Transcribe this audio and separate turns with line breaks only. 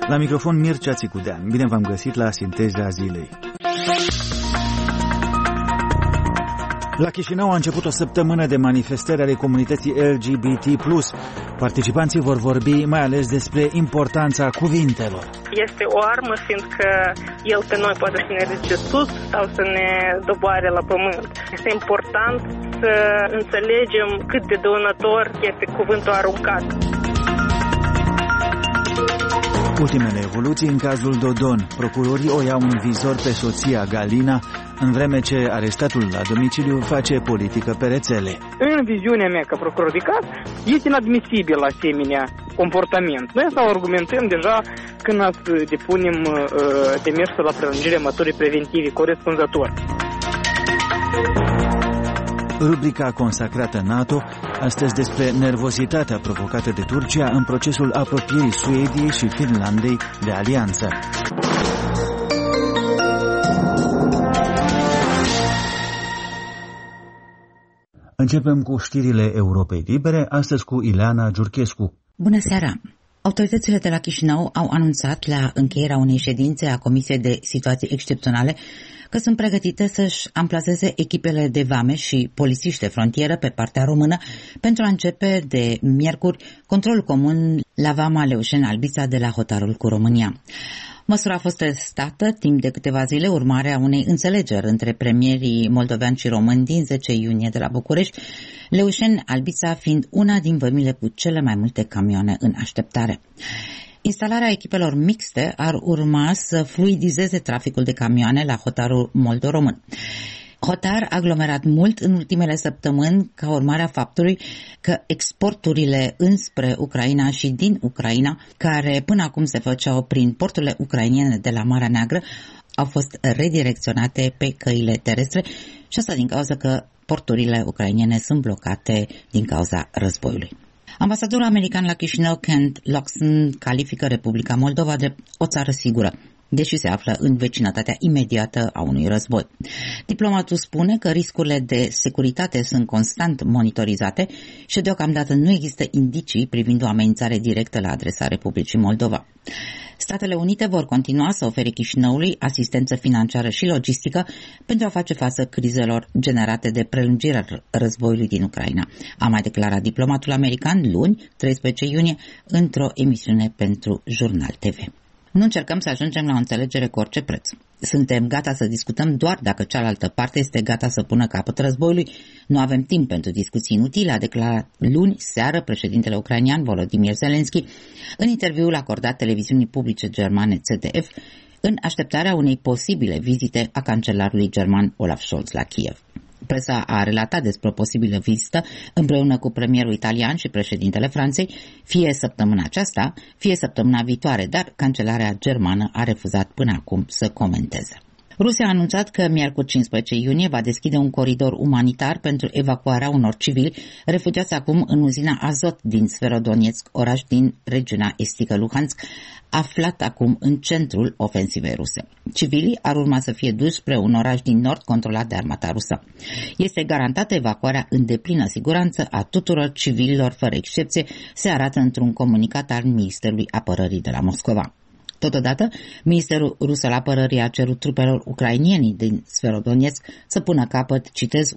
La microfon Mircea Țicudean. Bine v-am găsit la Sinteza Zilei. La Chișinău a început o săptămână de manifestări ale comunității LGBT+. Participanții vor vorbi mai ales despre importanța cuvintelor.
Este o armă, fiindcă el pe noi poate să ne ridice sus sau să ne doboare la pământ. Este important să înțelegem cât de dăunător este cuvântul aruncat.
Ultimele evoluții în cazul Dodon. Procurorii o iau în vizor pe soția Galina, în vreme ce arestatul la domiciliu face politică pe rețele.
În viziunea mea ca procuror de caz, este inadmisibil asemenea comportament. Noi asta o argumentăm deja când depunem demersul la prelungirea măsurii preventive corespunzător.
Rubrica consacrată NATO, astăzi despre nervozitatea provocată de Turcia în procesul apropierii Suediei și Finlandei de alianță. Începem cu știrile Europei Libere, astăzi cu Ileana Giurchescu.
Bună seara! Autoritățile de la Chișinău au anunțat la încheierea unei ședințe a Comisiei de Situații Excepționale că sunt pregătite să-și amplaseze echipele de vame și polițiști de frontieră pe partea română pentru a începe de miercuri controlul comun la vama Leușeni-Albița de la hotarul cu România. Măsura a fost testată timp de câteva zile, urmare a unei înțelegeri între premierii moldoveani și români din 10 iunie de la București, Leușeni-Albița fiind una din vămile cu cele mai multe camioane în așteptare. Instalarea echipelor mixte ar urma să fluidizeze traficul de camioane la hotarul moldo-român. Hotar aglomerat mult în ultimele săptămâni ca urmare a faptului că exporturile înspre Ucraina și din Ucraina, care până acum se făceau prin porturile ucrainene de la Marea Neagră, au fost redirecționate pe căile terestre și asta din cauza că porturile ucrainene sunt blocate din cauza războiului. Ambasadorul american la Chișinău, Kent Loxton, califică Republica Moldova de o țară sigură, deși se află în vecinătatea imediată a unui război. Diplomatul spune că riscurile de securitate sunt constant monitorizate și deocamdată nu există indicii privind o amenințare directă la adresa Republicii Moldova. Statele Unite vor continua să ofere Chișinăului asistență financiară și logistică pentru a face față crizelor generate de prelungirea războiului din Ucraina, a mai declarat diplomatul american luni, 13 iunie, într-o emisiune pentru Jurnal TV. Nu încercăm să ajungem la o înțelegere cu orice preț. Suntem gata să discutăm doar dacă cealaltă parte este gata să pună capăt războiului. Nu avem timp pentru discuții inutile, a declarat luni seară președintele ucrainean Volodymyr Zelensky în interviul acordat televiziunii publice germane ZDF în așteptarea unei posibile vizite a cancelarului german Olaf Scholz la Kiev. Presa a relatat despre o posibilă vizită împreună cu premierul italian și președintele Franței, fie săptămâna aceasta, fie săptămâna viitoare, dar cancelarea germană a refuzat până acum să comenteze. Rusia a anunțat că miercuri 15 iunie va deschide un coridor umanitar pentru evacuarea unor civili refugiați acum în uzina Azot din Severodonetsk, oraș din regiunea estică Luhansk, aflat acum în centrul ofensivei ruse. Civilii ar urma să fie duși spre un oraș din nord controlat de armata rusă. Este garantată evacuarea în deplină siguranță a tuturor civililor fără excepție, se arată într-un comunicat al Ministerului Apărării de la Moscova. Totodată, Ministerul Rus al Apărării a cerut trupelor ucrainieni din Severodonetsk să pună capăt, citez,